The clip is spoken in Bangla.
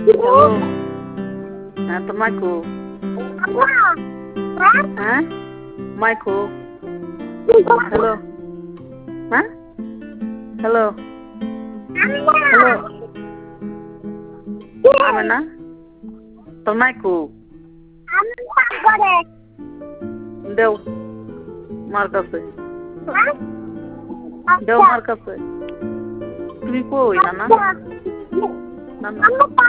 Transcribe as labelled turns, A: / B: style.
A: হ্যালো। হ্যাঁ, তো মাইকো। হ্যাঁ, মাইকো। হ্যালো। হ্যাঁ, হ্যালো। হ্যালো। আমি না, তোর মাইকো। দেও মার কাছে, দেও মার কাছে। তুমি কই নানা? নানা